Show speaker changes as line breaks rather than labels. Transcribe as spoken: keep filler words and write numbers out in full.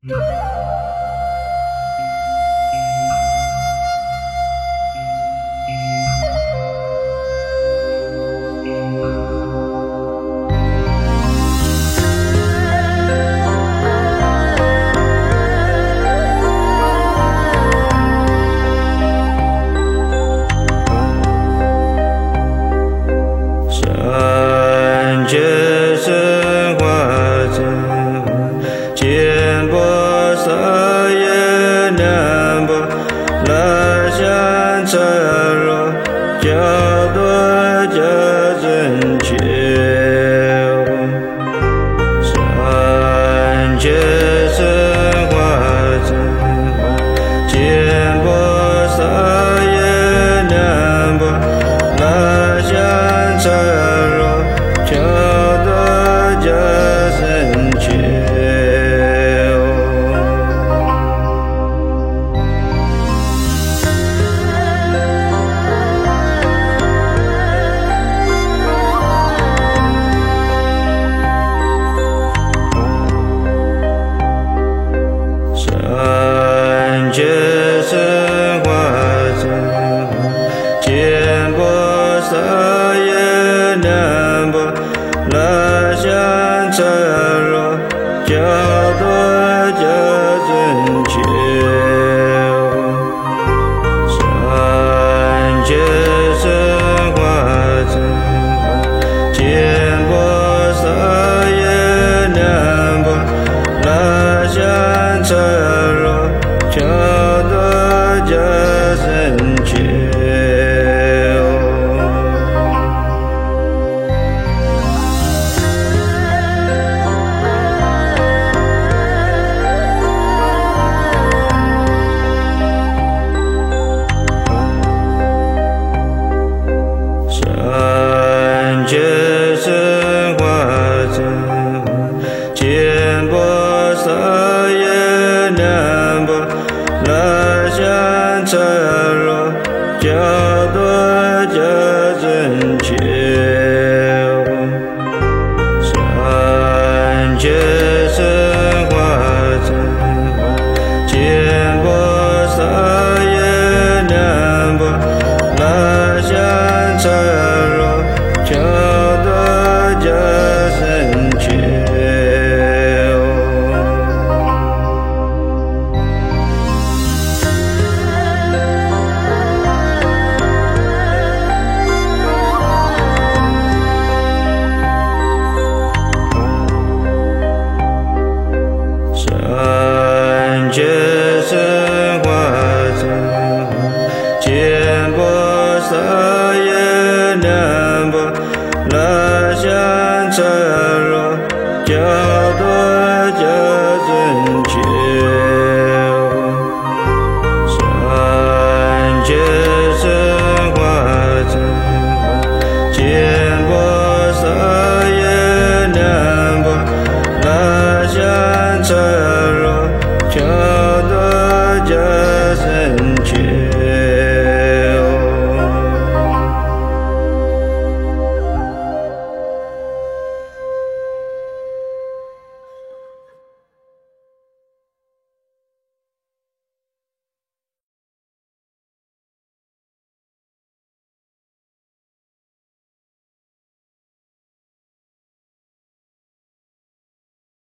三界生化真见波萨耶南波拉香彻罗教多教真觉三界生化真见波萨耶南波拉香彻罗教多教真觉三界生化真见波萨耶南波拉香彻罗教多教真觉三界生化真见波萨耶南波拉香彻罗教多教真觉三界生化真见波萨耶南波拉香彻